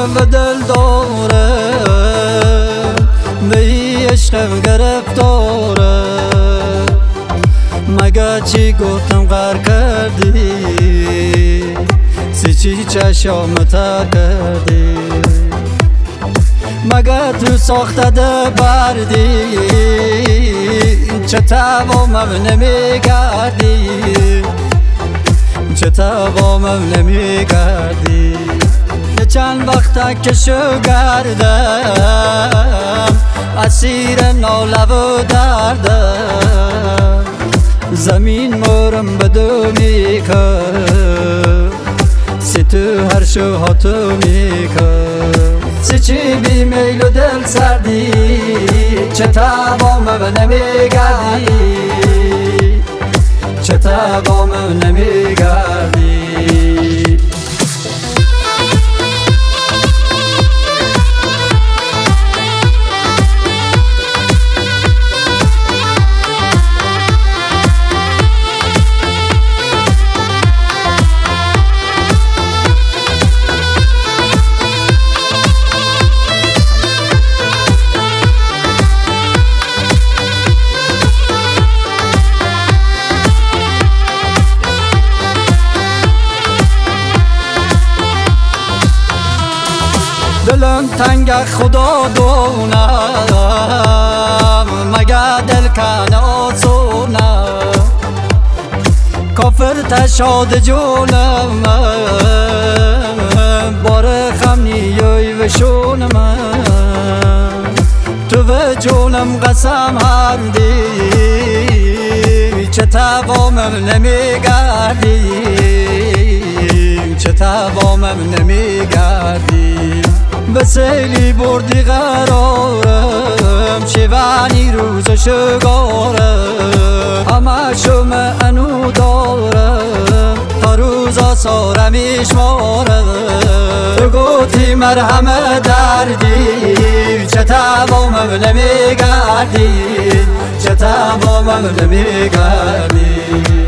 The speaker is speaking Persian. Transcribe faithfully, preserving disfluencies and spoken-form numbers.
و دل داره به عشق گرفتاره مگه چی گفتم غر کردی سی چی چشام تر کردی مگه تو ساخته ده بردی چه توامم نمیگردی چه توامم نمیگردی چند وقته که شو گردم اسیر ناله و دردم زمین مورم بدو میکن سی تو هر شو هاتو میکن سی چی بی میل و دل سردی چه توامم نمیگردی چه توامم نمیگردی دلم تنگ خدا دونم مگه دل کنه آسونه کافر تشاد جونم بار خم نیوی و شونم تو و جونم قسم هردی چه توامم نمیگردی چه توامم نمیگردی به سیلی بردی قرارم شیوانی روز شگارم همه شما انو دارم تا روز آسارم ایشمارم تو گوتی مرهم دردی چه توامم نمیگردی چه توامم نمیگردی